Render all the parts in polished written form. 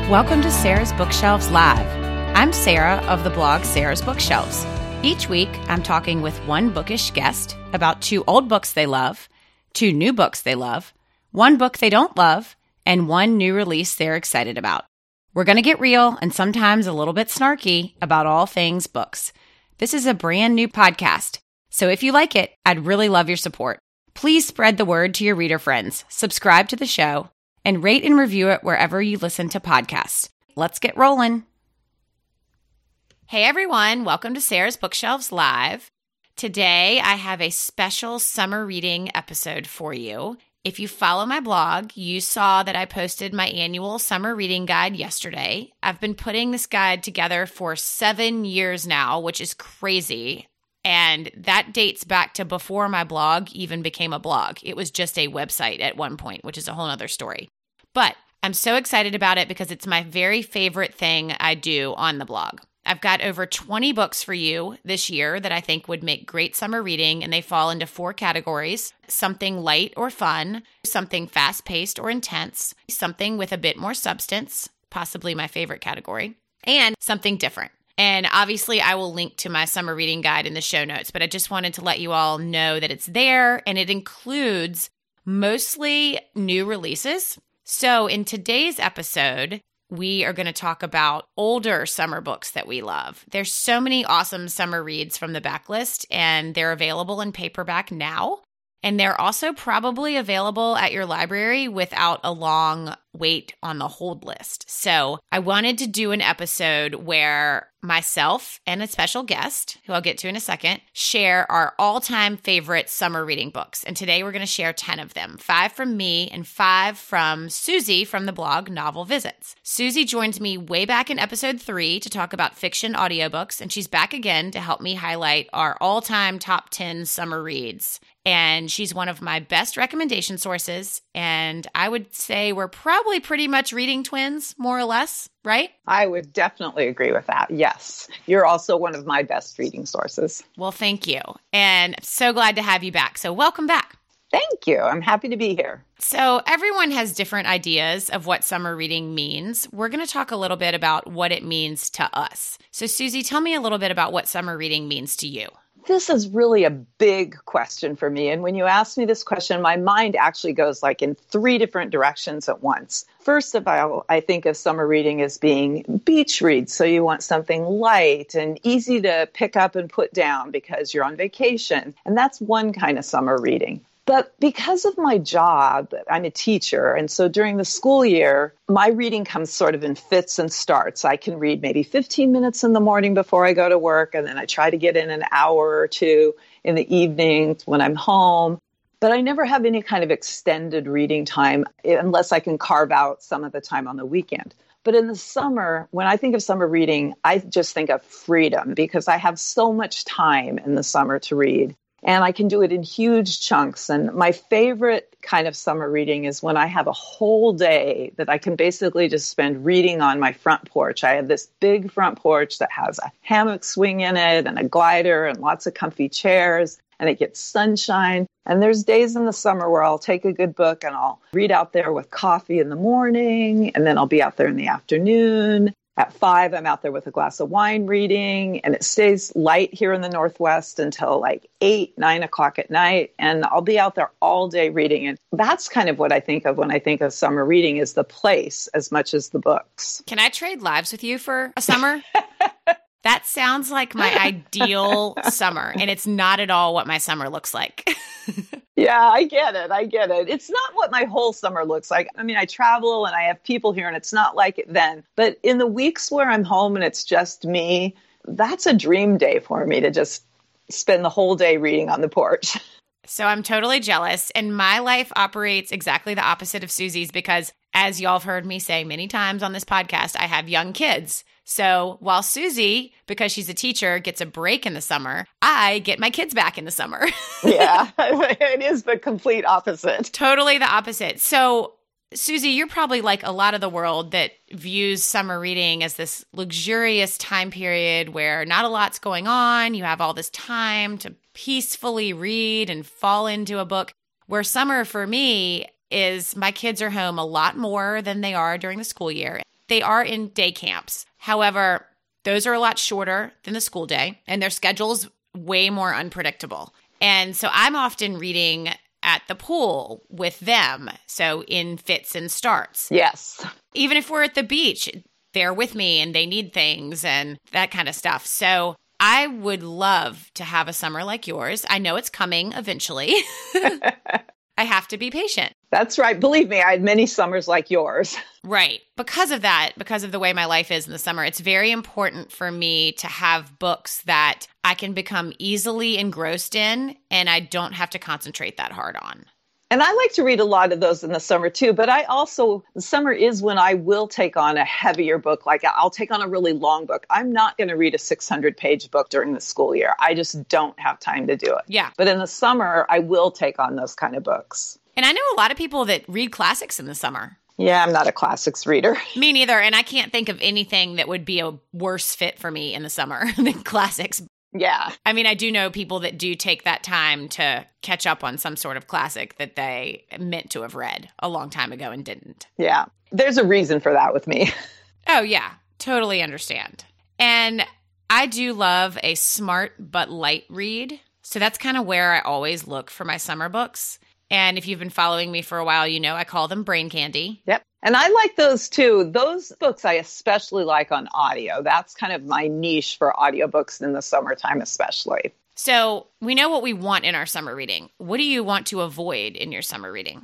Welcome to Sarah's Bookshelves Live. I'm Sarah of the blog Sarah's Bookshelves. Each week, I'm talking with one bookish guest about 2 old books they love, 2 new books they love, 1 book they don't love, and 1 new release they're excited about. We're going to get real and sometimes a little bit snarky about all things books. This is a brand new podcast, so if you like it, I'd really love your support. Please spread the word to your reader friends, subscribe to the show, and rate and review it wherever you listen to podcasts. Let's get rolling. Hey everyone, welcome to Sarah's Bookshelves Live. Today I have a special summer reading episode for you. If you follow my blog, you saw that I posted my annual summer reading guide yesterday. I've been putting this guide together for 7 years now, which is crazy. And that dates back to before my blog even became a blog. It was just a website at one point, which is a whole other story. But I'm so excited about it because it's my very favorite thing I do on the blog. I've got over 20 books for you this year that I think would make great summer reading, and they fall into 4 categories: something light or fun, something fast-paced or intense, something with a bit more substance, possibly my favorite category, and something different. And obviously, I will link to my summer reading guide in the show notes, but I just wanted to let you all know that it's there, and it includes mostly new releases. So in today's episode, we are going to talk about older summer books that we love. There's so many awesome summer reads from the backlist, and they're available in paperback now. And they're also probably available at your library without a long wait on the hold list. So I wanted to do an episode where myself and a special guest, who I'll get to in a second, share our all-time favorite summer reading books. And today we're going to share 10 of them, 5 from me and 5 from Susie from the blog Novel Visits. Susie joined me way back in episode 3 to talk about fiction audiobooks, and she's back again to help me highlight our all-time top 10 summer reads. And she's one of my best recommendation sources, and I would say we're probably pretty much reading twins, more or less, right? I would definitely agree with that. Yes. You're also one of my best reading sources. Well, thank you. And I'm so glad to have you back. So welcome back. Thank you. I'm happy to be here. So everyone has different ideas of what summer reading means. We're going to talk a little bit about what it means to us. So Susie, tell me a little bit about what summer reading means to you. This is really a big question for me. And when you ask me this question, my mind actually goes like in 3 different directions at once. First of all, I think of summer reading as being beach reads. So you want something light and easy to pick up and put down because you're on vacation. And that's one kind of summer reading. But because of my job, I'm a teacher. And so during the school year, my reading comes sort of in fits and starts. I can read maybe 15 minutes in the morning before I go to work. And then I try to get in an hour or 2 in the evening when I'm home. But I never have any kind of extended reading time unless I can carve out some of the time on the weekend. But in the summer, when I think of summer reading, I just think of freedom because I have so much time in the summer to read. And I can do it in huge chunks. And my favorite kind of summer reading is when I have a whole day that I can basically just spend reading on my front porch. I have this big front porch that has a hammock swing in it and a glider and lots of comfy chairs, and it gets sunshine. And there's days in the summer where I'll take a good book and I'll read out there with coffee in the morning, and then I'll be out there in the afternoon. At 5, I'm out there with a glass of wine reading, and it stays light here in the Northwest until like 8, 9 o'clock at night. And I'll be out there all day reading. And that's kind of what I think of when I think of summer reading, is the place as much as the books. Can I trade lives with you for a summer? That sounds like my ideal summer, and it's not at all what my summer looks like. Yeah, I get it. It's not what my whole summer looks like. I mean, I travel and I have people here, and it's not like it then. But in the weeks where I'm home and it's just me, that's a dream day for me, to just spend the whole day reading on the porch. So I'm totally jealous, and my life operates exactly the opposite of Susie's because, as y'all have heard me say many times on this podcast, I have young kids. So while Susie, because she's a teacher, gets a break in the summer, I get my kids back in the summer. Yeah, it is the complete opposite. Totally the opposite. So Susie, you're probably like a lot of the world that views summer reading as this luxurious time period where not a lot's going on. You have all this time to peacefully read and fall into a book. Where summer for me is my kids are home a lot more than they are during the school year. they are in day camps. However, those are a lot shorter than the school day, and their schedule's way more unpredictable. And so I'm often reading at the pool with them, so in fits and starts. Yes. Even if we're at the beach, they're with me and they need things and that kind of stuff. So I would love to have a summer like yours. I know it's coming eventually. I have to be patient. That's right. Believe me, I had many summers like yours. Right. Because of that, because of the way my life is in the summer, it's very important for me to have books that I can become easily engrossed in and I don't have to concentrate that hard on. And I like to read a lot of those in the summer too, but the summer is when I will take on a heavier book. Like I'll take on a really long book. I'm not going to read a 600-page book during the school year. I just don't have time to do it. Yeah. But in the summer, I will take on those kind of books. And I know a lot of people that read classics in the summer. Yeah, I'm not a classics reader. Me neither. And I can't think of anything that would be a worse fit for me in the summer than classics. Yeah. I mean, I do know people that do take that time to catch up on some sort of classic that they meant to have read a long time ago and didn't. Yeah. There's a reason for that with me. Oh, yeah. Totally understand. And I do love a smart but light read. So that's kind of where I always look for my summer books. And if you've been following me for a while, you know I call them brain candy. Yep. And I like those too. Those books I especially like on audio. That's kind of my niche for audiobooks in the summertime especially. So we know what we want in our summer reading. What do you want to avoid in your summer reading?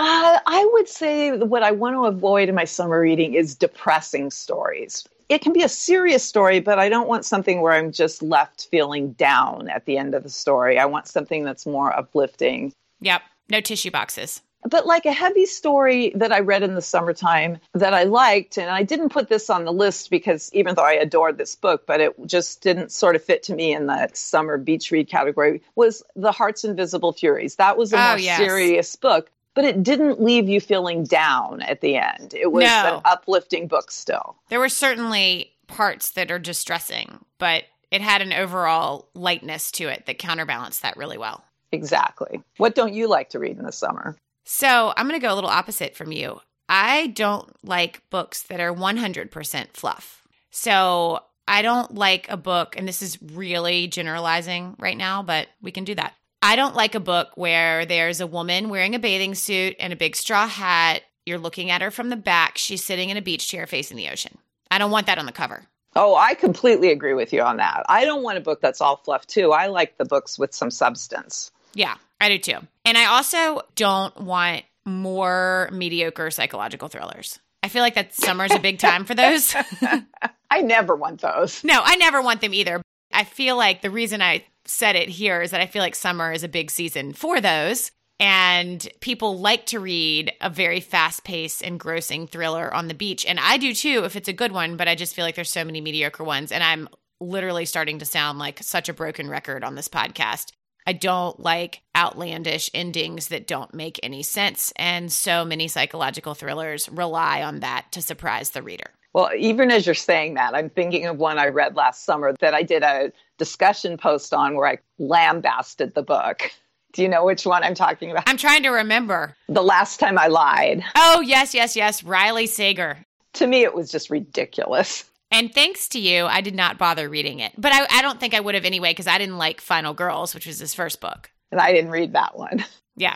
I would say what I want to avoid in my summer reading is depressing stories. It can be a serious story, but I don't want something where I'm just left feeling down at the end of the story. I want something that's more uplifting. Yep. No tissue boxes. But like a heavy story that I read in the summertime that I liked, and I didn't put this on the list because even though I adored this book, but it just didn't sort of fit to me in that summer beach read category, was The Heart's Invisible Furies. That was a more serious book, but it didn't leave you feeling down at the end. It was an uplifting book still. There were certainly parts that are distressing, but it had an overall lightness to it that counterbalanced that really well. Exactly. What don't you like to read in the summer? So I'm going to go a little opposite from you. I don't like books that are 100% fluff. So I don't like a book, and this is really generalizing right now, but we can do that. I don't like a book where there's a woman wearing a bathing suit and a big straw hat. You're looking at her from the back. She's sitting in a beach chair facing the ocean. I don't want that on the cover. Oh, I completely agree with you on that. I don't want a book that's all fluff too. I like the books with some substance. Yeah, I do too. And I also don't want more mediocre psychological thrillers. I feel like that summer's a big time for those. I never want those. No, I never want them either. I feel like the reason I said it here is that I feel like summer is a big season for those. And people like to read a very fast-paced, engrossing thriller on the beach. And I do too if it's a good one, but I just feel like there's so many mediocre ones. And I'm literally starting to sound like such a broken record on this podcast. I don't like outlandish endings that don't make any sense. And so many psychological thrillers rely on that to surprise the reader. Well, even as you're saying that, I'm thinking of one I read last summer that I did a discussion post on where I lambasted the book. Do you know which one I'm talking about? I'm trying to remember. The Last Time I Lied. Oh, yes. Riley Sager. To me, it was just ridiculous. And thanks to you, I did not bother reading it. But I don't think I would have anyway, because I didn't like Final Girls, which was his first book. And I didn't read that one. Yeah.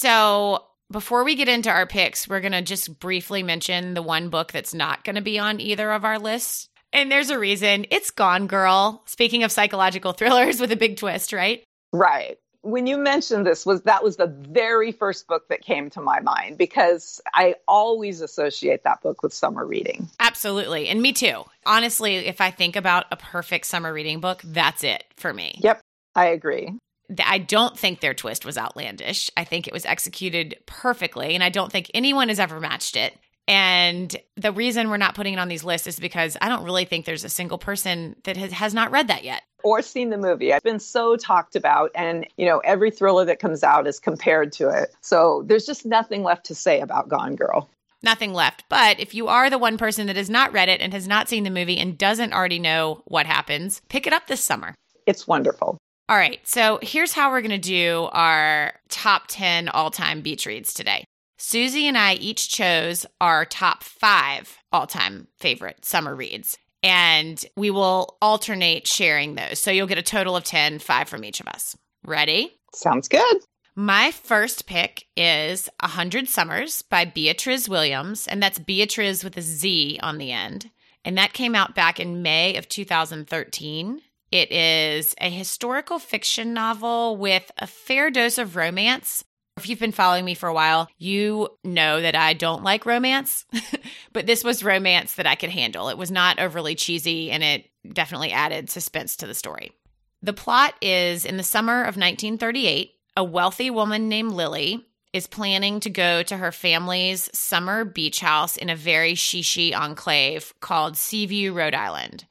So before we get into our picks, we're going to just briefly mention the one book that's not going to be on either of our lists. And there's a reason. It's Gone Girl. Speaking of psychological thrillers with a big twist, right? Right. When you mentioned this, that was the very first book that came to my mind because I always associate that book with summer reading. Absolutely. And me too. Honestly, if I think about a perfect summer reading book, that's it for me. Yep, I agree. I don't think their twist was outlandish. I think it was executed perfectly, and I don't think anyone has ever matched it. And the reason we're not putting it on these lists is because I don't really think there's a single person that has not read that yet. Or seen the movie. It's been so talked about, and every thriller that comes out is compared to it. So there's just nothing left to say about Gone Girl. Nothing left. But if you are the one person that has not read it and has not seen the movie and doesn't already know what happens, pick it up this summer. It's wonderful. All right. So here's how we're going to do our top 10 all-time beach reads today. Susie and I each chose our top 5 all-time favorite summer reads, and we will alternate sharing those. So you'll get a total of 10, 5 from each of us. Ready? Sounds good. My first pick is 100 Summers by Beatriz Williams, and that's Beatriz with a Z on the end. And that came out back in May of 2013. It is a historical fiction novel with a fair dose of romance. If you've been following me for a while, you know that I don't like romance, but this was romance that I could handle. It was not overly cheesy, and it definitely added suspense to the story. The plot is, in the summer of 1938, a wealthy woman named Lily is planning to go to her family's summer beach house in a very shishi enclave called Seaview, Rhode Island.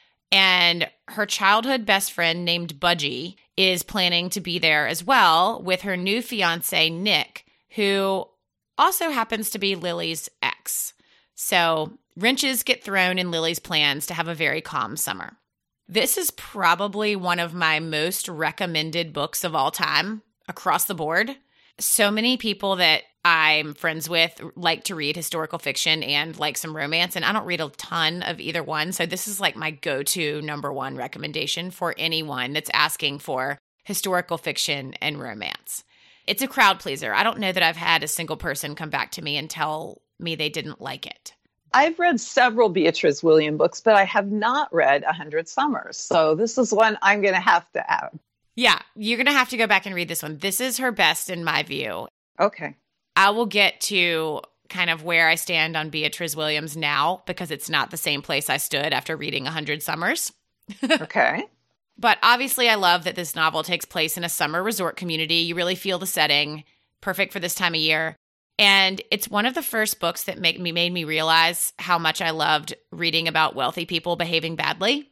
And her childhood best friend named Budgie is planning to be there as well with her new fiance, Nick, who also happens to be Lily's ex. So wrenches get thrown in Lily's plans to have a very calm summer. This is probably one of my most recommended books of all time across the board. So many people that I'm friends with like to read historical fiction and like some romance, and I don't read a ton of either one. So this is like my go-to number one recommendation for anyone that's asking for historical fiction and romance. It's a crowd pleaser. I don't know that I've had a single person come back to me and tell me they didn't like it. I've read several Beatriz Williams books, but I have not read 100 Summers. So this is one I'm going to have to add. Yeah, you're going to have to go back and read this one. This is her best in my view. Okay. I will get to kind of where I stand on Beatriz Williams now because it's not the same place I stood after reading 100 Summers. Okay. But obviously I love that this novel takes place in a summer resort community. You really feel the setting, perfect for this time of year. And it's one of the first books that made me realize how much I loved reading about wealthy people behaving badly.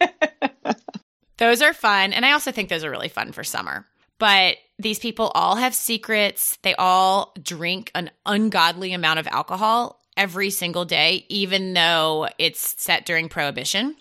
Those are fun. And I also think those are really fun for summer. But these people all have secrets. They all drink an ungodly amount of alcohol every single day, even though it's set during Prohibition.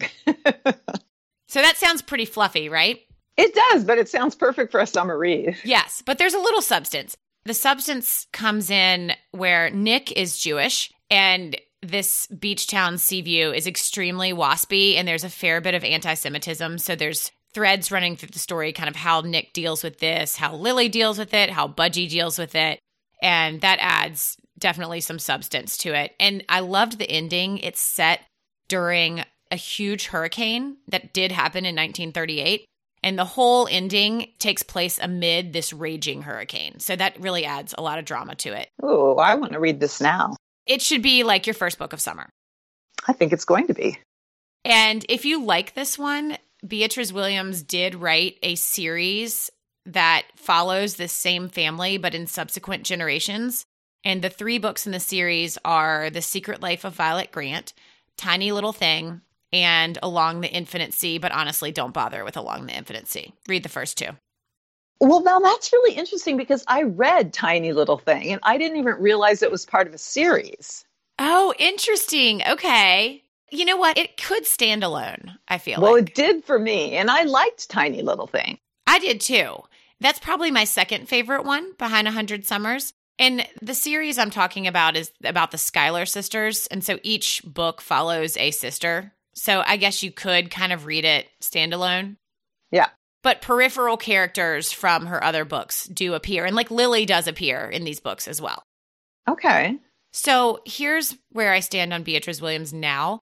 So that sounds pretty fluffy, right? It does, but it sounds perfect for a summer read. Yes, but there's a little substance. The substance comes in where Nick is Jewish, and this beach town, Seaview, is extremely waspy, and there's a fair bit of anti-Semitism. So there's threads running through the story, kind of how Nick deals with this, how Lily deals with it, how Budgie deals with it. And that adds definitely some substance to it. And I loved the ending. It's set during a huge hurricane that did happen in 1938. And the whole ending takes place amid this raging hurricane. So that really adds a lot of drama to it. Oh, I want to read this now. It should be like your first book of summer. I think it's going to be. And if you like this one, Beatriz Williams did write a series that follows this same family, but in subsequent generations. And the 3 books in the series are The Secret Life of Violet Grant, Tiny Little Thing, and Along the Infinite Sea. But honestly, don't bother with Along the Infinite Sea. Read the first 2. Well, now that's really interesting because I read Tiny Little Thing and I didn't even realize it was part of a series. Oh, interesting. Okay. You know what? It could stand alone, I feel Well, like. it did for me, and I liked Tiny Little Thing. I did too. That's probably my second favorite one behind 100 Summers. And the series I'm talking about is about the Schuyler sisters. And so each book follows a sister. So I guess you could kind of read it standalone. Yeah. But peripheral characters from her other books do appear. And like Lily does appear in these books as well. Okay. So here's where I stand on Beatriz Williams now.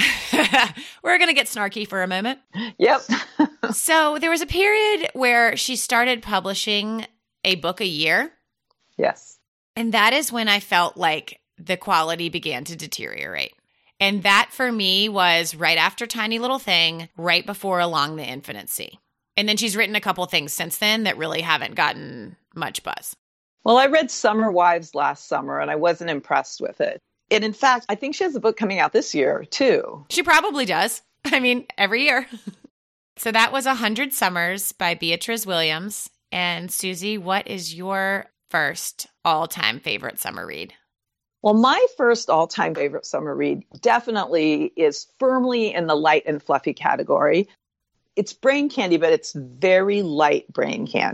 We're going to get snarky for a moment. Yep. So there was a period where she started publishing a book a year. Yes. And that is when I felt like the quality began to deteriorate. And that for me was right after Tiny Little Thing, right before Along the Infinite Sea. And then she's written a couple things since then that really haven't gotten much buzz. Well, I read Summer Wives last summer and I wasn't impressed with it. And in fact, I think she has a book coming out this year too. She probably does. I mean, every year. So that was 100 Summers by Beatriz Williams. And Susie, what is your first all-time favorite summer read? Well, my first all-time favorite summer read definitely is firmly in the light and fluffy category. It's brain candy, but it's very light brain candy.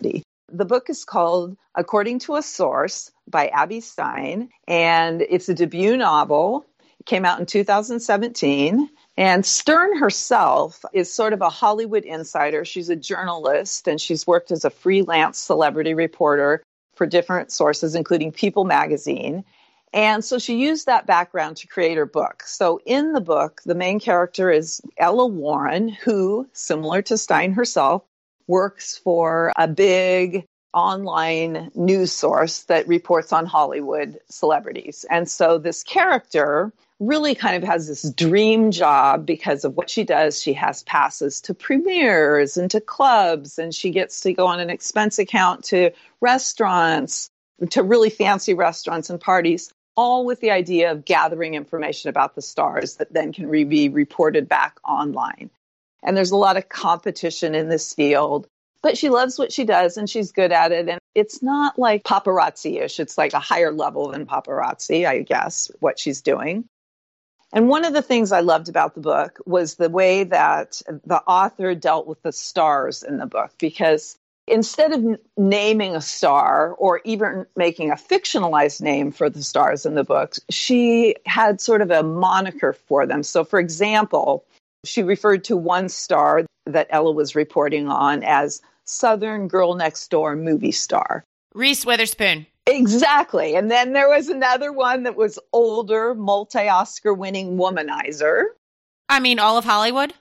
The book is called According to a Source by Abby Stein, and it's a debut novel. It came out in 2017. And Stern herself is sort of a Hollywood insider. She's a journalist, and she's worked as a freelance celebrity reporter for different sources, including People magazine. And so she used that background to create her book. So in the book, the main character is Ella Warren, who, similar to Stein herself, works for a big online news source that reports on Hollywood celebrities. And so this character really kind of has this dream job because of what she does. She has passes to premieres and to clubs, and she gets to go on an expense account to restaurants, to really fancy restaurants and parties, all with the idea of gathering information about the stars that then can be reported back online. And there's a lot of competition in this field, but she loves what she does and she's good at it. And it's not like paparazzi-ish. It's like a higher level than paparazzi, I guess, what she's doing. And one of the things I loved about the book was the way that the author dealt with the stars in the book, because instead of naming a star or even making a fictionalized name for the stars in the book, she had sort of a moniker for them. So, for example, she referred to one star that Ella was reporting on as Southern Girl Next Door movie star. Reese Witherspoon. Exactly. And then there was another one that was older, multi-Oscar winning womanizer. I mean, all of Hollywood?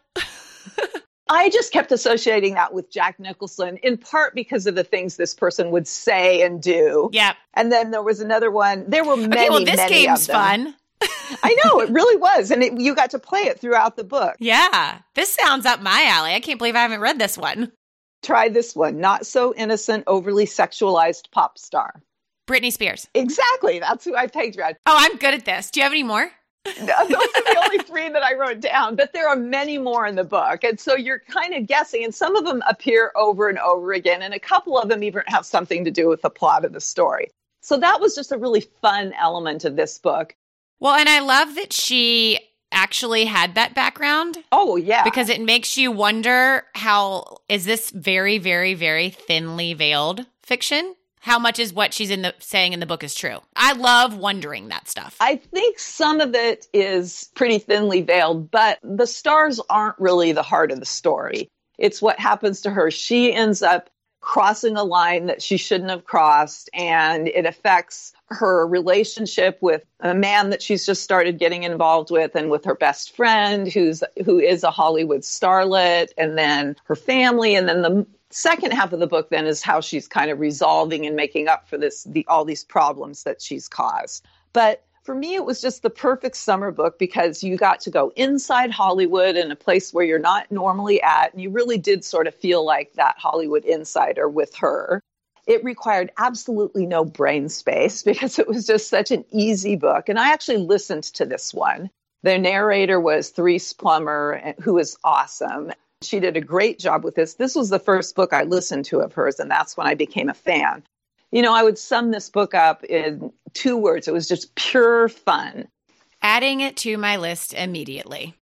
I just kept associating that with Jack Nicholson, in part because of the things this person would say and do. Yep. And then there was another one. There were many, okay, well, this many game's of them. fun. I know, it really was. And you got to play it throughout the book. Yeah. This sounds up my alley. I can't believe I haven't read this one. Try this one. Not so innocent, overly sexualized pop star. Britney Spears. Exactly. That's who I pegged you at. Oh, I'm good at this. Do you have any more? Those are the only three that I wrote down, but there are many more in the book. And so you're kind of guessing, and some of them appear over and over again, and a couple of them even have something to do with the plot of the story. So that was just a really fun element of this book. Well, and I love that she actually had that background. Oh, yeah. Because it makes you wonder, how is this very, very, very thinly veiled fiction? How much is what she's saying in the book is true? I love wondering that stuff. I think some of it is pretty thinly veiled, but the stars aren't really the heart of the story. It's what happens to her. She ends up crossing a line that she shouldn't have crossed, and it affects her relationship with a man that she's just started getting involved with, and with her best friend who is a Hollywood starlet, and then her family, and then the second half of the book then is how she's kind of resolving and making up for all these problems that she's caused. But for me, it was just the perfect summer book because you got to go inside Hollywood in a place where you're not normally at. And you really did sort of feel like that Hollywood insider with her. It required absolutely no brain space because it was just such an easy book. And I actually listened to this one. The narrator was Therese Plummer, who is awesome. She did a great job with this. This was the first book I listened to of hers, and that's when I became a fan. You know, I would sum this book up in 2 words. It was just pure fun. Adding it to my list immediately.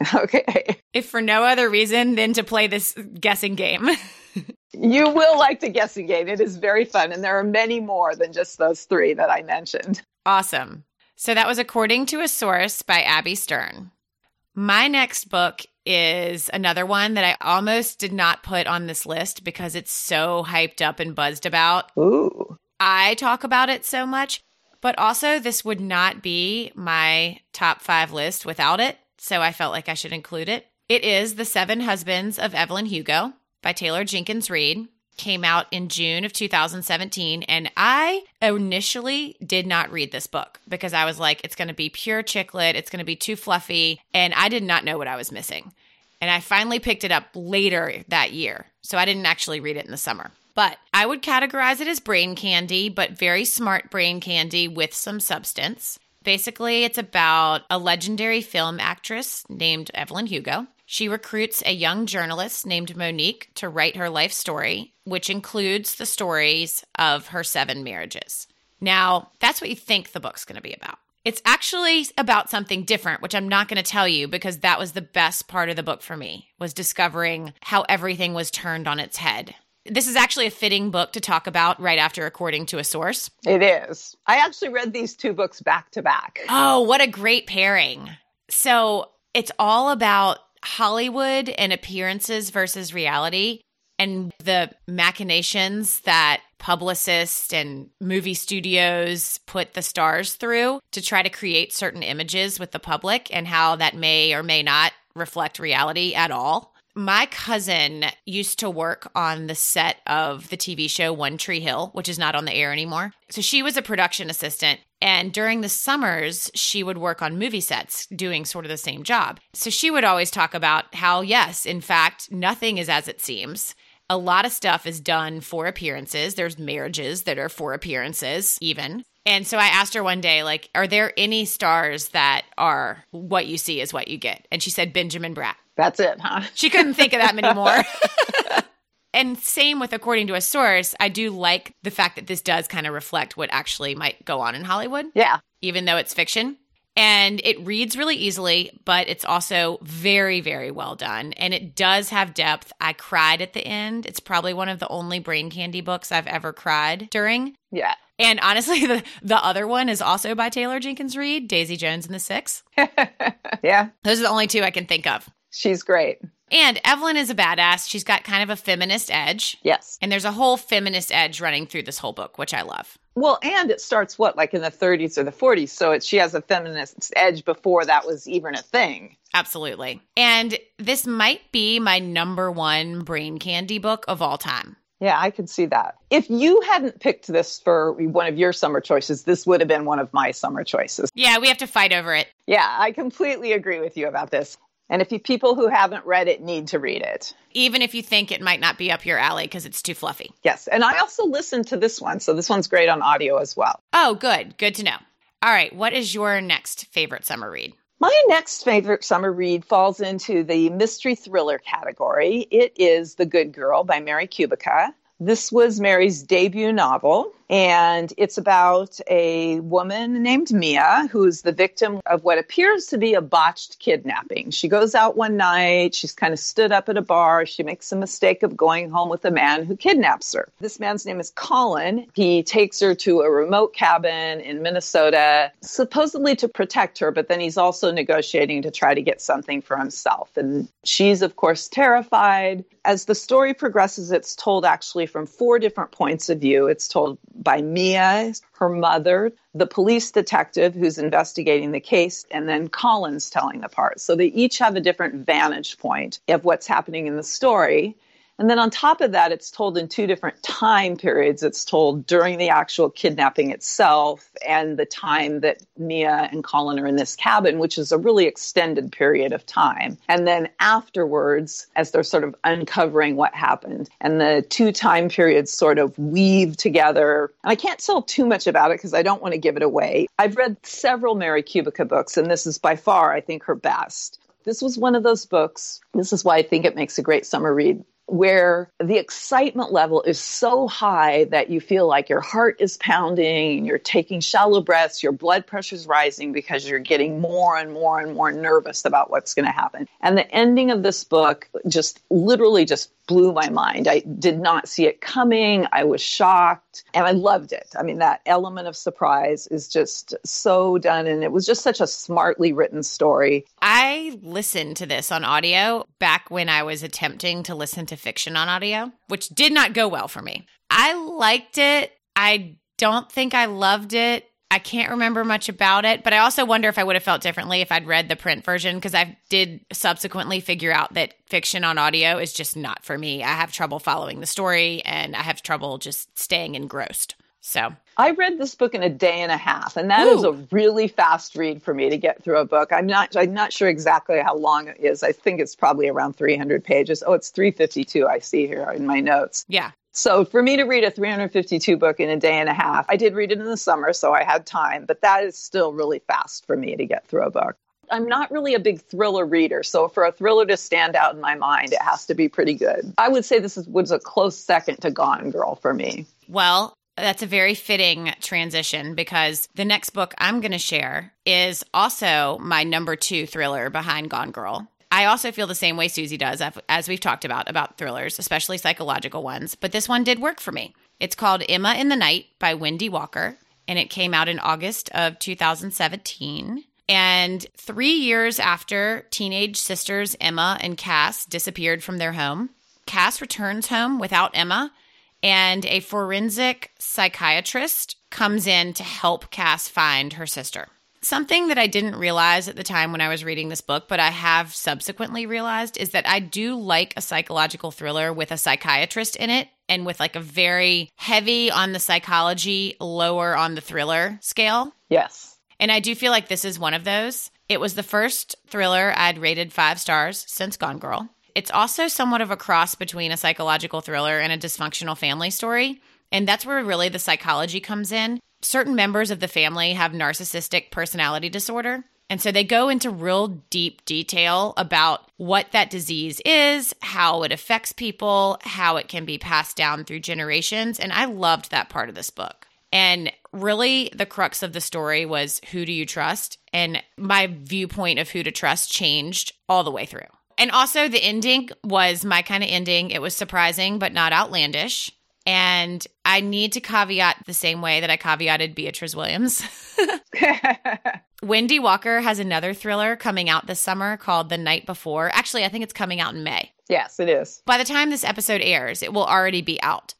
Okay. If for no other reason than to play this guessing game. You will like the guessing game. It is very fun, and there are many more than just those 3 that I mentioned. Awesome. So that was According to a Source by Abby Stern. My next book is another one that I almost did not put on this list because it's so hyped up and buzzed about. Ooh. I talk about it so much, but also this would not be my top 5 list without it, so I felt like I should include it. It is The 7 Husbands of Evelyn Hugo by Taylor Jenkins Reid. Came out in June of 2017, and I initially did not read this book because I was like, it's going to be pure chick lit, it's going to be too fluffy, and I did not know what I was missing. And I finally picked it up later that year, so I didn't actually read it in the summer. But I would categorize it as brain candy, but very smart brain candy with some substance. Basically, it's about a legendary film actress named Evelyn Hugo. She recruits a young journalist named Monique to write her life story, which includes the stories of her 7 marriages. Now, that's what you think the book's going to be about. It's actually about something different, which I'm not going to tell you because that was the best part of the book for me, was discovering how everything was turned on its head. This is actually a fitting book to talk about right after According to a Source. It is. I actually read these two books back to back. Oh, what a great pairing. So it's all about Hollywood and appearances versus reality and the machinations that publicists and movie studios put the stars through to try to create certain images with the public and how that may or may not reflect reality at all. My cousin used to work on the set of the TV show One Tree Hill, which is not on the air anymore. So she was a production assistant. And during the summers, she would work on movie sets doing sort of the same job. So she would always talk about how, yes, in fact, nothing is as it seems. A lot of stuff is done for appearances. There's marriages that are for appearances even. And so I asked her one day, like, are there any stars that are what you see is what you get? And she said Benjamin Bratt. That's it, huh? She couldn't think of that many more. And same with According to a Source. I do like the fact that this does kind of reflect what actually might go on in Hollywood. Yeah. Even though it's fiction. And it reads really easily, but it's also very, very well done. And it does have depth. I cried at the end. It's probably one of the only brain candy books I've ever cried during. Yeah. And honestly, the other one is also by Taylor Jenkins Reid, Daisy Jones and the Six. Yeah. Those are the only two I can think of. She's great. And Evelyn is a badass. She's got kind of a feminist edge. Yes. And there's a whole feminist edge running through this whole book, which I love. Well, and it starts, like in the 30s or the 40s. So she has a feminist edge before that was even a thing. Absolutely. And this might be my number one brain candy book of all time. Yeah, I could see that. If you hadn't picked this for one of your summer choices, this would have been one of my summer choices. Yeah, we have to fight over it. Yeah, I completely agree with you about this. And if you people who haven't read it need to read it. Even if you think it might not be up your alley because it's too fluffy. Yes. And I also listened to this one. So this one's great on audio as well. Oh, good. Good to know. All right. What is your next favorite summer read? My next favorite summer read falls into the mystery thriller category. It is The Good Girl by Mary Kubica. This was Mary's debut novel, and it's about a woman named Mia who's the victim of what appears to be a botched kidnapping. She goes out one night, she's kind of stood up at a bar, she makes a mistake of going home with a man who kidnaps her. This man's name is Colin. He takes her to a remote cabin in Minnesota, supposedly to protect her, but then he's also negotiating to try to get something for himself. And she's, of course, terrified. As the story progresses, it's told actually from 4 different points of view. It's told by Mia, her mother, the police detective who's investigating the case, and then Colin's telling the part. So they each have a different vantage point of what's happening in the story. And then on top of that, it's told in 2 different time periods. It's told during the actual kidnapping itself and the time that Mia and Colin are in this cabin, which is a really extended period of time. And then afterwards, as they're sort of uncovering what happened. And the 2 time periods sort of weave together. And I can't tell too much about it because I don't want to give it away. I've read several Mary Kubica books, and this is by far, I think, her best. This was one of those books. This is why I think it makes a great summer read, where the excitement level is so high that you feel like your heart is pounding and you're taking shallow breaths, your blood pressure's rising because you're getting more and more and more nervous about what's going to happen. And the ending of this book just literally just blew my mind. I did not see it coming. I was shocked and I loved it. I mean, that element of surprise is just so done. And it was just such a smartly written story. I listened to this on audio back when I was attempting to listen to fiction on audio, which did not go well for me. I liked it. I don't think I loved it. I can't remember much about it, but I also wonder if I would have felt differently if I'd read the print version, because I did subsequently figure out that fiction on audio is just not for me. I have trouble following the story and I have trouble just staying engrossed. So I read this book in a day and a half, and that is a really fast read for me to get through a book. I'm not sure exactly how long it is. I think it's probably around 300 pages. Oh, it's 352 I see here in my notes. Yeah. So for me to read a 352 book in a day and a half, I did read it in the summer, so I had time, but that is still really fast for me to get through a book. I'm not really a big thriller reader, so for a thriller to stand out in my mind, it has to be pretty good. I would say this was a close second to Gone Girl for me. Well, that's a very fitting transition because the next book I'm going to share is also my number 2 thriller behind Gone Girl. I also feel the same way Susie does, as we've talked about thrillers, especially psychological ones. But this one did work for me. It's called Emma in the Night by Wendy Walker, and it came out in August of 2017. And 3 years after teenage sisters Emma and Cass disappeared from their home, Cass returns home without Emma, and a forensic psychiatrist comes in to help Cass find her sister. Something that I didn't realize at the time when I was reading this book, but I have subsequently realized, is that I do like a psychological thriller with a psychiatrist in it and with like a very heavy on the psychology, lower on the thriller scale. Yes. And I do feel like this is one of those. It was the first thriller I'd rated 5 stars since Gone Girl. It's also somewhat of a cross between a psychological thriller and a dysfunctional family story. And that's where really the psychology comes in. Certain members of the family have narcissistic personality disorder. And so they go into real deep detail about what that disease is, how it affects people, how it can be passed down through generations. And I loved that part of this book. And really, the crux of the story was, who do you trust? And my viewpoint of who to trust changed all the way through. And also, the ending was my kind of ending. It was surprising, but not outlandish. And I need to caveat the same way that I caveated Beatrice Williams. Wendy Walker has another thriller coming out this summer called The Night Before. Actually, I think it's coming out in May. Yes, it is. By the time this episode airs, it will already be out.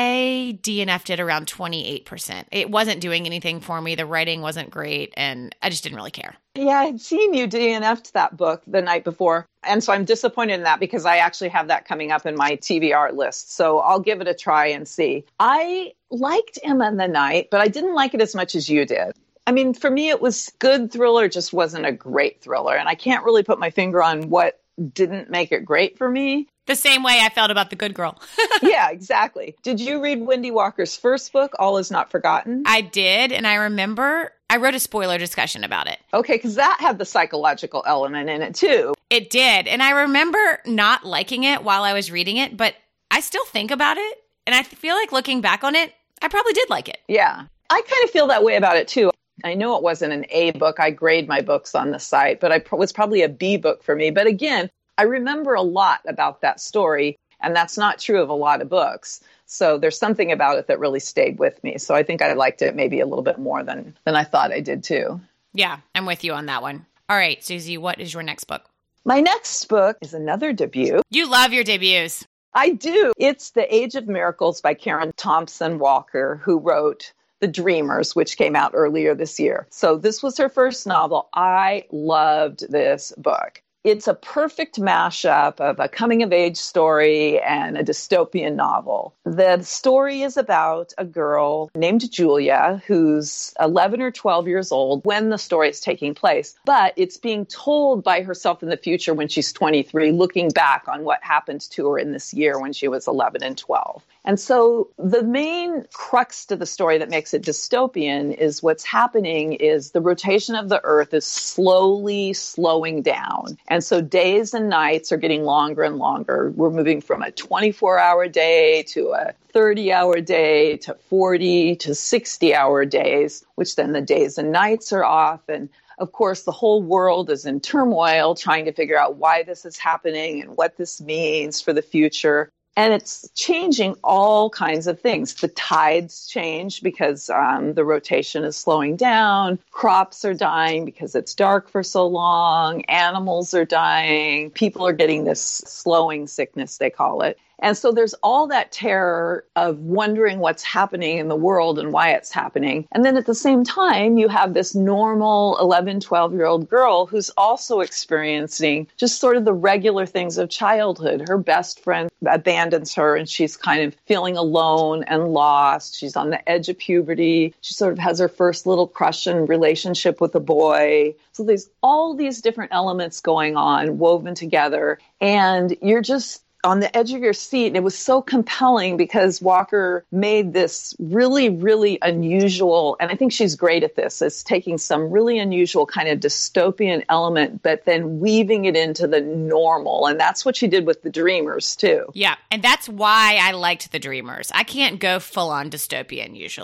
I DNF'd it around 28%. It wasn't doing anything for me. The writing wasn't great, and I just didn't really care. Yeah, I'd seen you DNF'd that book The Night Before. And so I'm disappointed in that because I actually have that coming up in my TBR list. So I'll give it a try and see. I liked Emma in the Night, but I didn't like it as much as you did. I mean, for me, it was good thriller, just wasn't a great thriller. And I can't really put my finger on what didn't make it great for me. The same way I felt about The Good Girl. Yeah, exactly. Did you read Wendy Walker's first book, All Is Not Forgotten? I did, and I remember I wrote a spoiler discussion about it. Okay, because that had the psychological element in it too. It did, and I remember not liking it while I was reading it, but I still think about it, and I feel like looking back on it, I probably did like it. Yeah, I kind of feel that way about it too. I know it wasn't an A book. I grade my books on the site, but it was probably a B book for me. But again, I remember a lot about that story, and that's not true of a lot of books. So there's something about it that really stayed with me. So I think I liked it maybe a little bit more than I thought I did too. Yeah, I'm with you on that one. All right, Susie, what is your next book? My next book is another debut. You love your debuts. I do. It's The Age of Miracles by Karen Thompson Walker, who wrote The Dreamers, which came out earlier this year. So this was her first novel. I loved this book. It's a perfect mashup of a coming-of-age story and a dystopian novel. The story is about a girl named Julia who's 11 or 12 years old when the story is taking place. But it's being told by herself in the future when she's 23, looking back on what happened to her in this year when she was 11 and 12. And so the main crux to the story that makes it dystopian is what's happening is the rotation of the Earth is slowly slowing down. And so days and nights are getting longer and longer. We're moving from a 24-hour day to a 30-hour day to 40 to 60-hour days, which then the days and nights are off. And of course, the whole world is in turmoil, trying to figure out why this is happening and what this means for the future. And it's changing all kinds of things. The tides change because the rotation is slowing down. Crops are dying because it's dark for so long. Animals are dying. People are getting this slowing sickness, they call it. And so there's all that terror of wondering what's happening in the world and why it's happening. And then at the same time, you have this normal 11, 12-year-old girl who's also experiencing just sort of the regular things of childhood. Her best friend abandons her and she's kind of feeling alone and lost. She's on the edge of puberty. She sort of has her first little crush and relationship with a boy. So there's all these different elements going on, woven together. And you're just on the edge of your seat. And it was so compelling because Walker made this really, really unusual, and I think she's great at this, is taking some really unusual kind of dystopian element, but then weaving it into the normal. And that's what she did with The Dreamers too. Yeah. And that's why I liked The Dreamers. I can't go full on dystopian usually.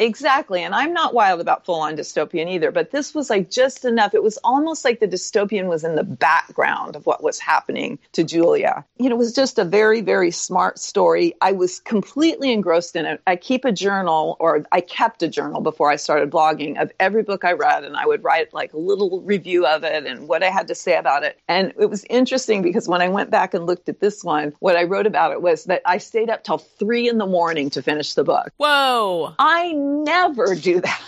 Exactly. And I'm not wild about full-on dystopian either, but this was like just enough. It was almost like the dystopian was in the background of what was happening to Julia. It was just a very, very smart story. I was completely engrossed in it. I kept a journal before I started blogging of every book I read, and I would write like a little review of it and what I had to say about it. And it was interesting because when I went back and looked at this one, what I wrote about it was that I stayed up till 3 a.m. to finish the book. Whoa. I never do that.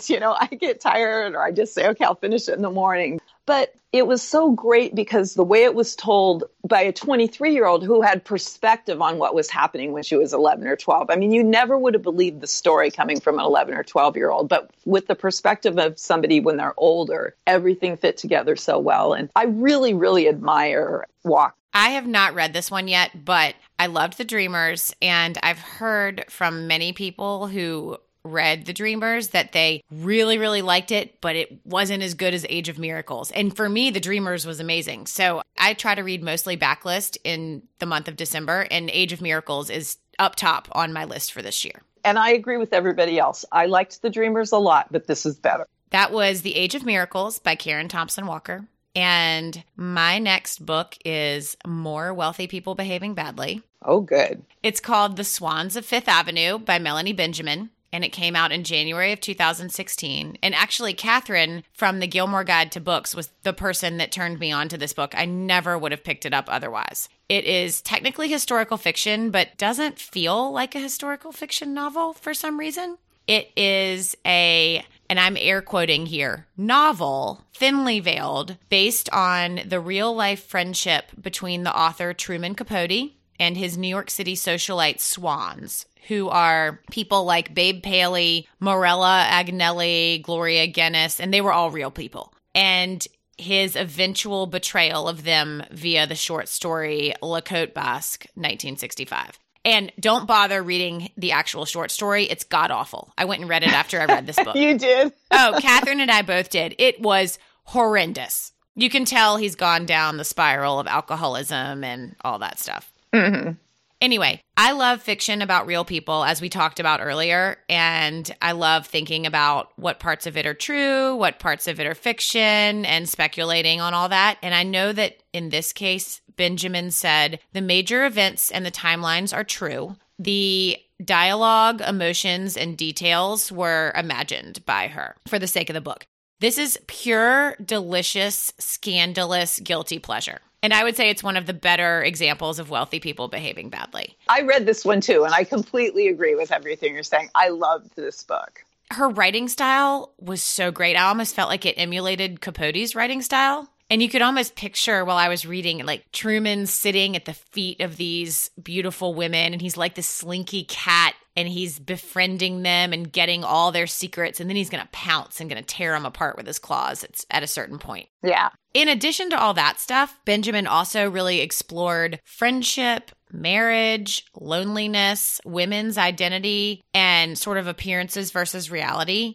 I get tired or I just say, okay, I'll finish it in the morning. But it was so great because the way it was told by a 23-year-old who had perspective on what was happening when she was 11 or 12. I mean, you never would have believed the story coming from an 11 or 12-year-old, but with the perspective of somebody when they're older, everything fit together so well. And I really, really admire Walker. I have not read this one yet, but I loved The Dreamers, and I've heard from many people who read The Dreamers that they really, really liked it, but it wasn't as good as Age of Miracles. And for me, The Dreamers was amazing. So I try to read mostly backlist in the month of December, and Age of Miracles is up top on my list for this year. And I agree with everybody else. I liked The Dreamers a lot, but this is better. That was The Age of Miracles by Karen Thompson Walker. And my next book is More Wealthy People Behaving Badly. Oh, good. It's called The Swans of Fifth Avenue by Melanie Benjamin. And it came out in January of 2016. And actually, Catherine from the Gilmore Guide to Books was the person that turned me on to this book. I never would have picked it up otherwise. It is technically historical fiction, but doesn't feel like a historical fiction novel for some reason. It is and I'm air quoting here, novel, thinly veiled, based on the real life friendship between the author Truman Capote and his New York City socialite swans, who are people like Babe Paley, Morella Agnelli, Gloria Guinness, and they were all real people. And his eventual betrayal of them via the short story La Côte Basque, 1965. And don't bother reading the actual short story. It's god-awful. I went and read it after I read this book. You did? Oh, Catherine and I both did. It was horrendous. You can tell he's gone down the spiral of alcoholism and all that stuff. Mm-hmm. Anyway, I love fiction about real people, as we talked about earlier, and I love thinking about what parts of it are true, what parts of it are fiction, and speculating on all that. And I know that in this case, Benjamin said the major events and the timelines are true. The dialogue, emotions, and details were imagined by her for the sake of the book. This is pure, delicious, scandalous, guilty pleasure. And I would say it's one of the better examples of wealthy people behaving badly. I read this one too, and I completely agree with everything you're saying. I loved this book. Her writing style was so great. I almost felt like it emulated Capote's writing style. And you could almost picture while I was reading, like Truman sitting at the feet of these beautiful women, and he's like this slinky cat, and he's befriending them and getting all their secrets, and then he's going to pounce and going to tear them apart with his claws at a certain point. Yeah. In addition to all that stuff, Benjamin also really explored friendship, marriage, loneliness, women's identity, and sort of appearances versus reality.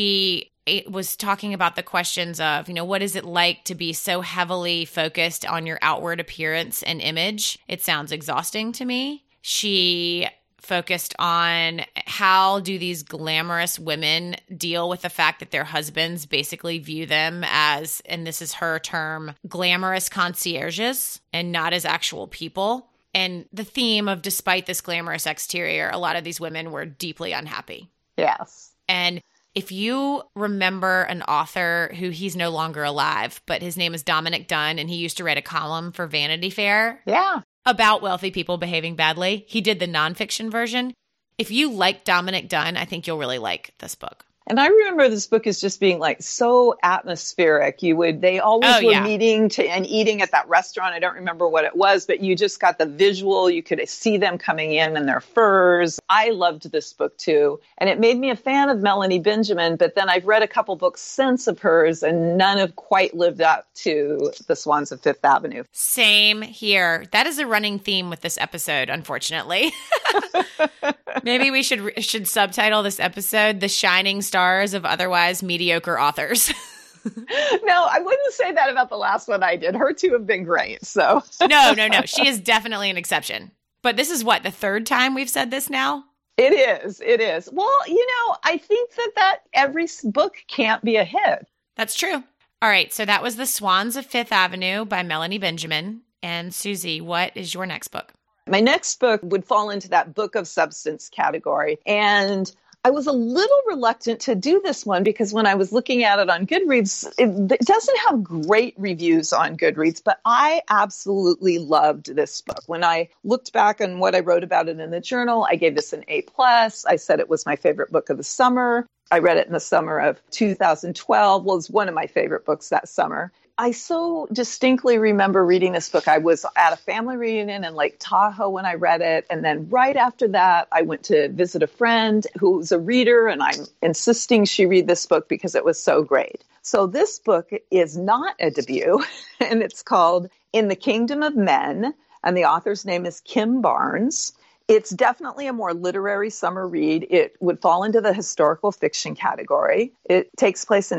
It was talking about the questions of, what is it like to be so heavily focused on your outward appearance and image? It sounds exhausting to me. She focused on how do these glamorous women deal with the fact that their husbands basically view them as, and this is her term, glamorous concierges and not as actual people. And the theme of, despite this glamorous exterior, a lot of these women were deeply unhappy. Yes. And if you remember an author who he's no longer alive, but his name is Dominic Dunn, and he used to write a column for Vanity Fair about wealthy people behaving badly. He did the nonfiction version. If you like Dominic Dunn, I think you'll really like this book. And I remember this book as just being like so atmospheric. They always were meeting and eating at that restaurant. I don't remember what it was, but you just got the visual. You could see them coming in their furs. I loved this book too. And it made me a fan of Melanie Benjamin, but then I've read a couple books since of hers and none have quite lived up to The Swans of Fifth Avenue. Same here. That is a running theme with this episode, unfortunately. Maybe we should subtitle this episode, The Shining Stars of Otherwise Mediocre Authors. No, I wouldn't say that about the last one I did. Her two have been great, so. No. She is definitely an exception. But this is the third time we've said this now? It is. It is. Well, I think that every book can't be a hit. That's true. All right. So that was The Swans of Fifth Avenue by Melanie Benjamin. And Susie, what is your next book? My next book would fall into that book of substance category. And I was a little reluctant to do this one because when I was looking at it on Goodreads, it doesn't have great reviews on Goodreads, but I absolutely loved this book. When I looked back on what I wrote about it in the journal, I gave this an A+. I said it was my favorite book of the summer. I read it in the summer of 2012. Well, it was one of my favorite books that summer. I so distinctly remember reading this book. I was at a family reunion in Lake Tahoe when I read it. And then right after that, I went to visit a friend who was a reader, and I'm insisting she read this book because it was so great. So this book is not a debut, and it's called In the Kingdom of Men, and the author's name is Kim Barnes. It's definitely a more literary summer read. It would fall into the historical fiction category. It takes place in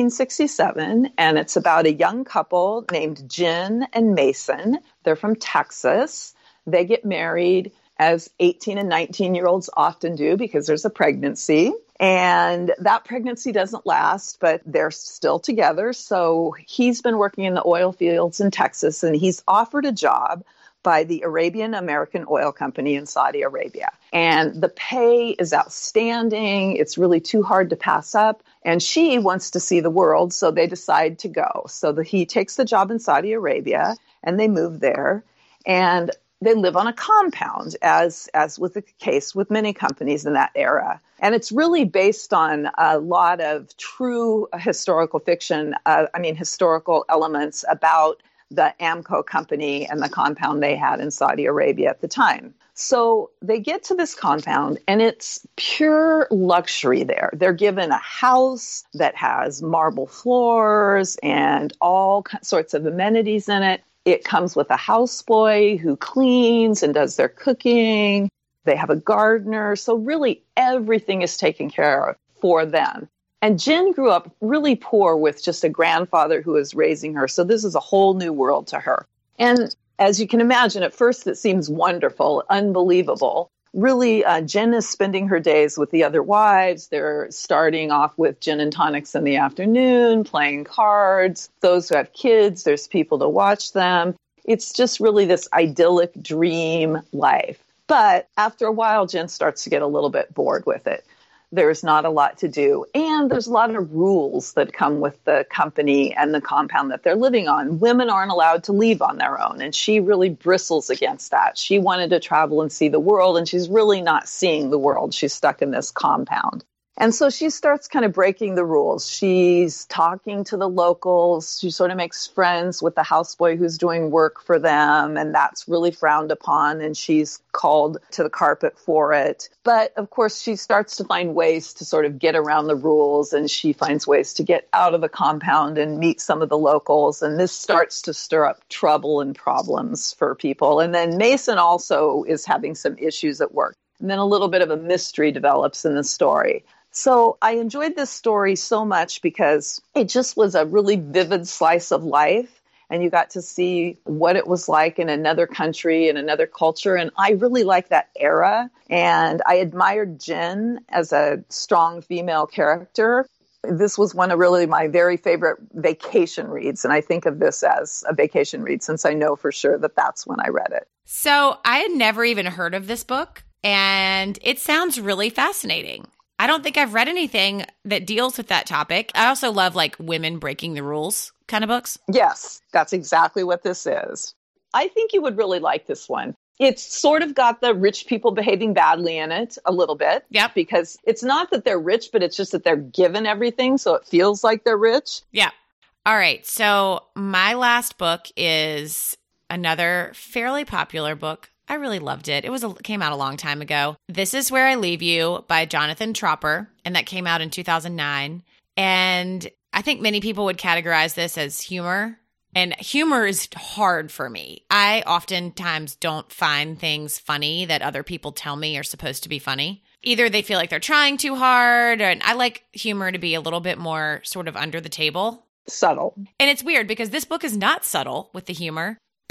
1967, and it's about a young couple named Jen and Mason. They're from Texas. They get married, as 18 and 19-year-olds often do, because there's a pregnancy. And that pregnancy doesn't last, but they're still together. So he's been working in the oil fields in Texas, and he's offered a job by the Arabian American Oil Company in Saudi Arabia. And the pay is outstanding. It's really too hard to pass up. And she wants to see the world, so they decide to go. So he takes the job in Saudi Arabia, and they move there. And they live on a compound, as was the case with many companies in that era. And it's really based on a lot of true historical fiction, historical elements about the Aramco company and the compound they had in Saudi Arabia at the time. So they get to this compound, and it's pure luxury there. They're given a house that has marble floors and all sorts of amenities in it. It comes with a houseboy who cleans and does their cooking. They have a gardener. So really everything is taken care of for them. And Jen grew up really poor with just a grandfather who was raising her. So this is a whole new world to her. And as you can imagine, at first it seems wonderful, unbelievable. Really, Jen is spending her days with the other wives. They're starting off with gin and tonics in the afternoon, playing cards. Those who have kids, there's people to watch them. It's just really this idyllic dream life. But after a while, Jen starts to get a little bit bored with it. There's not a lot to do. And there's a lot of rules that come with the company and the compound that they're living on. Women aren't allowed to leave on their own. And she really bristles against that. She wanted to travel and see the world, and she's really not seeing the world. She's stuck in this compound. And so she starts kind of breaking the rules. She's talking to the locals. She sort of makes friends with the houseboy who's doing work for them, and that's really frowned upon, and she's called to the carpet for it. But of course, she starts to find ways to sort of get around the rules, and she finds ways to get out of the compound and meet some of the locals. And this starts to stir up trouble and problems for people. And then Mason also is having some issues at work. And then a little bit of a mystery develops in the story. So I enjoyed this story so much because it just was a really vivid slice of life. And you got to see what it was like in another country and another culture. And I really like that era. And I admired Jen as a strong female character. This was one of really my very favorite vacation reads. And I think of this as a vacation read since I know for sure that that's when I read it. So I had never even heard of this book, and it sounds really fascinating. I don't think I've read anything that deals with that topic. I also love like women breaking the rules kind of books. Yes, that's exactly what this is. I think you would really like this one. It's sort of got the rich people behaving badly in it a little bit. Yep. Because it's not that they're rich, but it's just that they're given everything. So it feels like they're rich. Yeah. All right. So my last book is another fairly popular book. I really loved it. It came out a long time ago. This Is Where I Leave You by Jonathan Tropper, and that came out in 2009. And I think many people would categorize this as humor. And humor is hard for me. I oftentimes don't find things funny that other people tell me are supposed to be funny. Either they feel like they're trying too hard, and I like humor to be a little bit more sort of under the table. Subtle. And it's weird because this book is not subtle with the humor.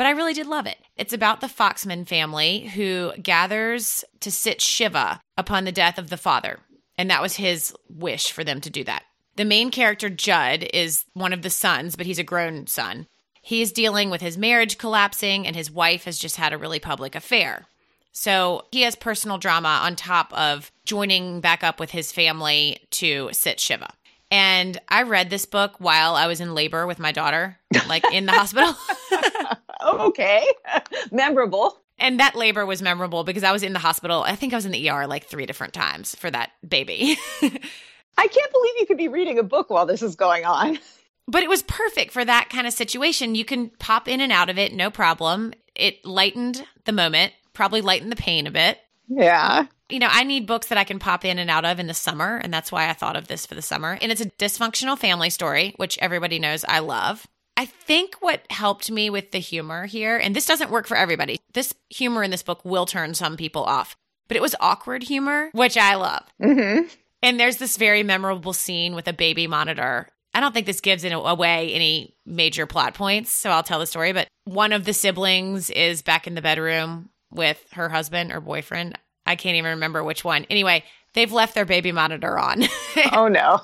but I really did love it. It's about the Foxman family who gathers to sit Shiva upon the death of the father. And that was his wish for them to do that. The main character, Judd, is one of the sons, but he's a grown son. He's dealing with his marriage collapsing, and his wife has just had a really public affair. So he has personal drama on top of joining back up with his family to sit Shiva. And I read this book while I was in labor with my daughter, like in the hospital. Okay. Memorable. And that labor was memorable because I was in the hospital. I think I was in the ER like 3 different times for that baby. I can't believe you could be reading a book while this is going on. But it was perfect for that kind of situation. You can pop in and out of it, no problem. It lightened the moment, probably lightened the pain a bit. Yeah. You know, I need books that I can pop in and out of in the summer, and that's why I thought of this for the summer. And it's a dysfunctional family story, which everybody knows I love. I think what helped me with the humor here, and this doesn't work for everybody, this humor in this book will turn some people off, but it was awkward humor, which I love. Mm-hmm. And there's this very memorable scene with a baby monitor. I don't think this gives away any major plot points, so I'll tell the story. But one of the siblings is back in the bedroom with her husband or boyfriend. I can't even remember which one. Anyway, they've left their baby monitor on. Oh, no.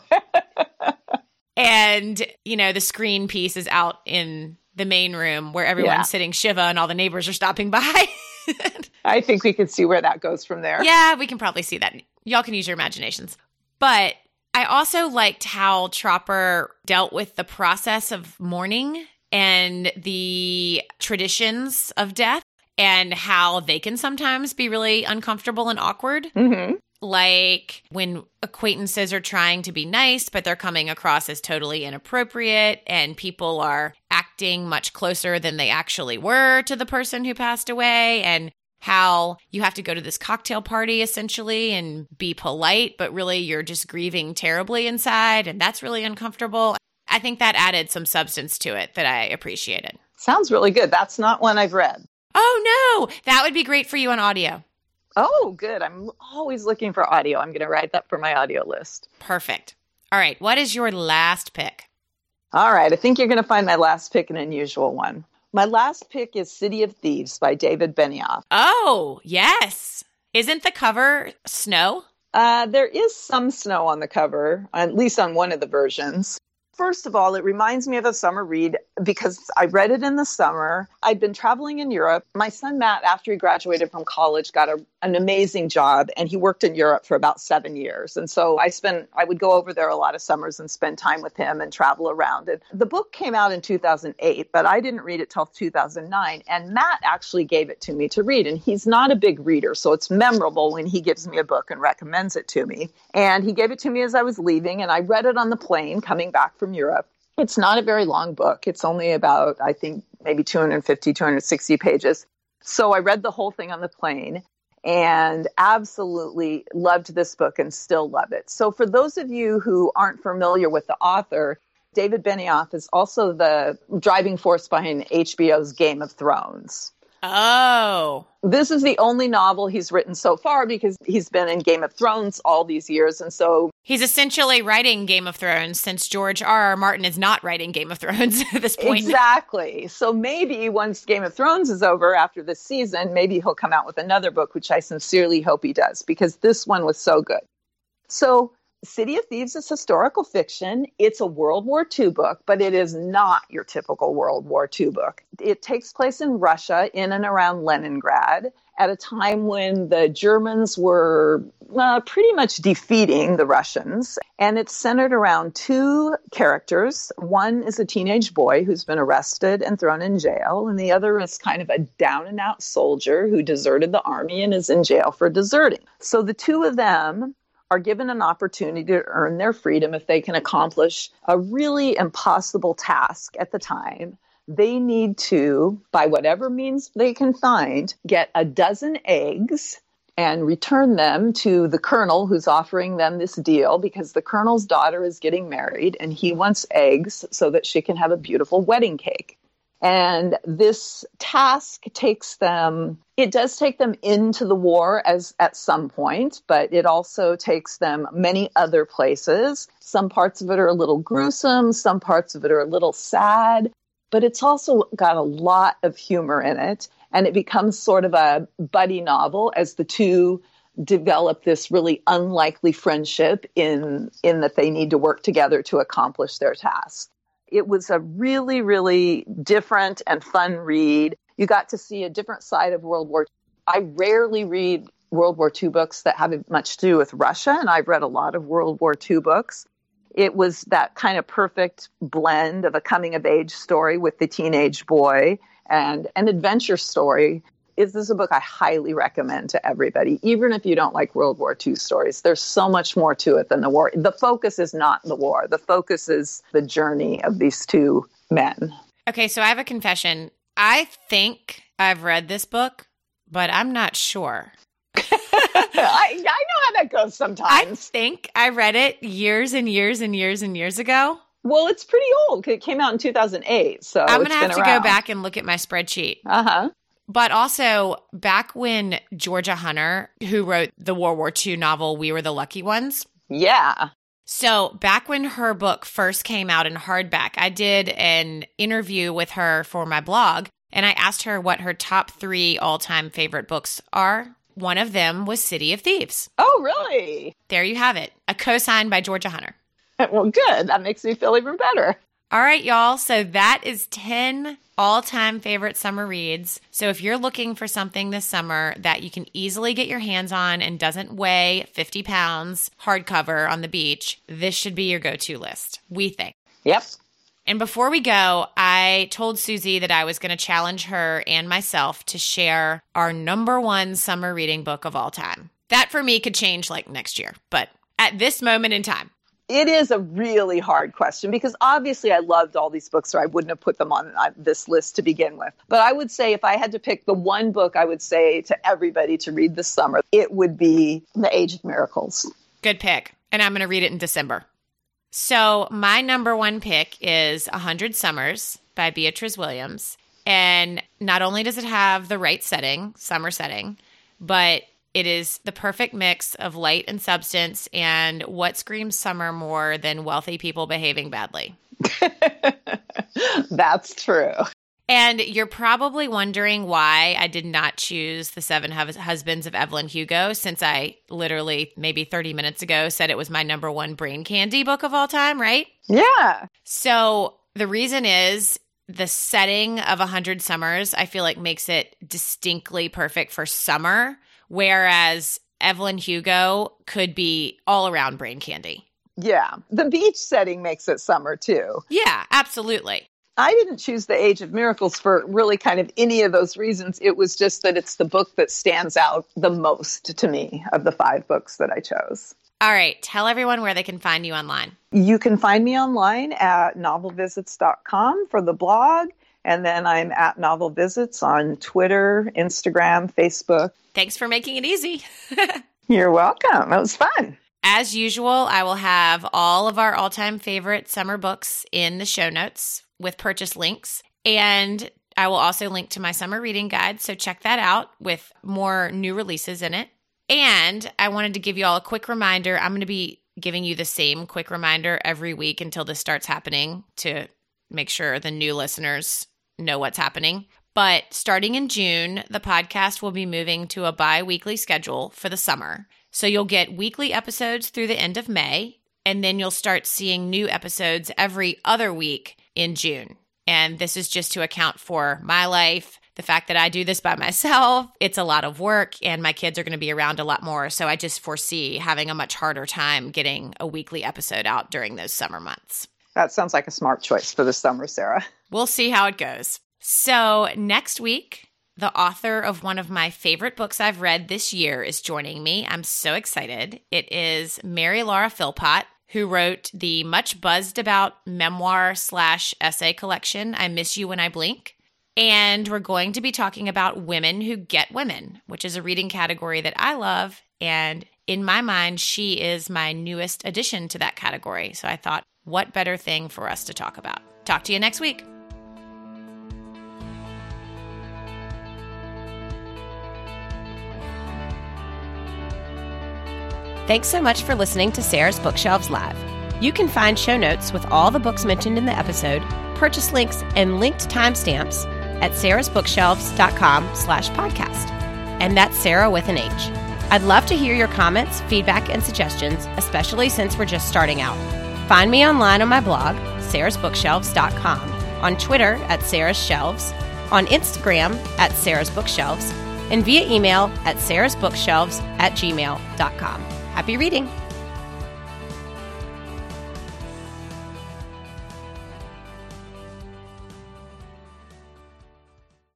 And, you know, the screen piece is out in the main room where everyone's sitting Shiva and all the neighbors are stopping by. I think we can see where that goes from there. Yeah, we can probably see that. Y'all can use your imaginations. But I also liked how Tropper dealt with the process of mourning and the traditions of death and how they can sometimes be really uncomfortable and awkward. Mm-hmm. Like when acquaintances are trying to be nice, but they're coming across as totally inappropriate and people are acting much closer than they actually were to the person who passed away, and how you have to go to this cocktail party essentially and be polite, but really you're just grieving terribly inside, and that's really uncomfortable. I think that added some substance to it that I appreciated. Sounds really good. That's not one I've read. Oh, no. That would be great for you on audio. Oh, good. I'm always looking for audio. I'm going to write that for my audio list. Perfect. All right. What is your last pick? All right. I think you're going to find my last pick an unusual one. My last pick is City of Thieves by David Benioff. Oh, yes. Isn't the cover snow? There is some snow on the cover, at least on one of the versions. First of all, it reminds me of a summer read because I read it in the summer. I'd been traveling in Europe. My son, Matt, after he graduated from college, got an amazing job, and he worked in Europe for about 7 years. And so I would go over there a lot of summers and spend time with him and travel around. And the book came out in 2008, but I didn't read it till 2009. And Matt actually gave it to me to read. And he's not a big reader, so it's memorable when he gives me a book and recommends it to me. And he gave it to me as I was leaving, and I read it on the plane coming back from Europe. It's not a very long book. It's only about, I think, maybe 250, 260 pages. So I read the whole thing on the plane and absolutely loved this book and still love it. So for those of you who aren't familiar with the author, David Benioff is also the driving force behind HBO's Game of Thrones. Oh. This is the only novel he's written so far because he's been in Game of Thrones all these years. And so he's essentially writing Game of Thrones since George R.R. Martin is not writing Game of Thrones at this point. Exactly. So maybe once Game of Thrones is over after this season, maybe he'll come out with another book, which I sincerely hope he does, because this one was so good. So City of Thieves is historical fiction. It's a World War II book, but it is not your typical World War II book. It takes place in Russia, in and around Leningrad, at a time when the Germans were pretty much defeating the Russians. And it's centered around 2 characters. One is a teenage boy who's been arrested and thrown in jail, and the other is kind of a down-and-out soldier who deserted the army and is in jail for deserting. So the 2 of them are given an opportunity to earn their freedom if they can accomplish a really impossible task at the time. They need to, by whatever means they can find, get a dozen eggs and return them to the colonel who's offering them this deal, because the colonel's daughter is getting married and he wants eggs so that she can have a beautiful wedding cake. And this task it does take them into the war at some point, but it also takes them many other places. Some parts of it are a little gruesome. Some parts of it are a little sad. but it's also got a lot of humor in it. And it becomes sort of a buddy novel as the two develop this really unlikely friendship in that they need to work together to accomplish their task. It was a really, really different and fun read. You got to see a different side of World War II. I rarely read World War II books that have much to do with Russia, and I've read a lot of World War II books. It was that kind of perfect blend of a coming-of-age story with the teenage boy and an adventure story. This is a book I highly recommend to everybody, even if you don't like World War II stories. There's so much more to it than the war. The focus is not the war. The focus is the journey of these two men. Okay, so I have a confession. I think I've read this book, but I'm not sure. I know how that goes sometimes. I think I read it years and years and years and years ago. Well, it's pretty old. It came out in 2008, so I'm going to have to go back and look at my spreadsheet. Uh-huh. But also, back when Georgia Hunter, who wrote the World War II novel We Were the Lucky Ones. Yeah. So back when her book first came out in hardback, I did an interview with her for my blog, and I asked her what her top 3 all-time favorite books are. One of them was City of Thieves. Oh, really? There you have it. A co-signed by Georgia Hunter. Well, good. That makes me feel even better. All right, y'all. So that is 10 all-time favorite summer reads. So if you're looking for something this summer that you can easily get your hands on and doesn't weigh 50 pounds hardcover on the beach, this should be your go-to list, we think. Yep. And before we go, I told Susie that I was going to challenge her and myself to share our number 1 summer reading book of all time. That for me could change like next year, but at this moment in time. It is a really hard question because obviously I loved all these books or I wouldn't have put them on this list to begin with. But I would say if I had to pick the one book I would say to everybody to read this summer, it would be The Age of Miracles. Good pick. And I'm going to read it in December. So my number 1 pick is 100 Summers by Beatrice Williams. And not only does it have the right setting, summer setting, but it is the perfect mix of light and substance, and what screams summer more than wealthy people behaving badly? That's true. And you're probably wondering why I did not choose The Seven Husbands of Evelyn Hugo, since I literally maybe 30 minutes ago said it was my number 1 brain candy book of all time, right? Yeah. So the reason is the setting of 100 Summers, I feel like makes it distinctly perfect for summer, whereas Evelyn Hugo could be all around brain candy. Yeah. The beach setting makes it summer too. Yeah, absolutely. I didn't choose The Age of Miracles for really kind of any of those reasons. It was just that it's the book that stands out the most to me of the 5 books that I chose. All right. Tell everyone where they can find you online. You can find me online at novelvisits.com for the blog. And then I'm at Novel Visits on Twitter, Instagram, Facebook. Thanks for making it easy. You're welcome. It was fun. As usual, I will have all of our all-time favorite summer books in the show notes with purchase links. And I will also link to my summer reading guide, so check that out with more new releases in it. And I wanted to give you all a quick reminder. I'm going to be giving you the same quick reminder every week until this starts happening to make sure the new listeners know what's happening. But starting in June, the podcast will be moving to a bi-weekly schedule for the summer. So you'll get weekly episodes through the end of May, and then you'll start seeing new episodes every other week in June. And this is just to account for my life, the fact that I do this by myself. It's a lot of work, and my kids are going to be around a lot more. So I just foresee having a much harder time getting a weekly episode out during those summer months. That sounds like a smart choice for the summer, Sarah. We'll see how it goes. So next week, the author of one of my favorite books I've read this year is joining me. I'm so excited. It is Mary Laura Philpott, who wrote the much buzzed about memoir/essay collection, I Miss You When I Blink. And we're going to be talking about women who get women, which is a reading category that I love. And in my mind, she is my newest addition to that category. So I thought, what better thing for us to talk about? Talk to you next week. Thanks so much for listening to Sarah's Bookshelves Live. You can find show notes with all the books mentioned in the episode, purchase links and linked timestamps at sarahsbookshelves.com/podcast. And that's Sarah with an H. I'd love to hear your comments, feedback, and suggestions, especially since we're just starting out. Find me online on my blog, sarahsbookshelves.com, on Twitter at Sarah's Shelves, on Instagram at Sarah's Bookshelves, and via email at sarahsbookshelves@gmail.com. Happy reading!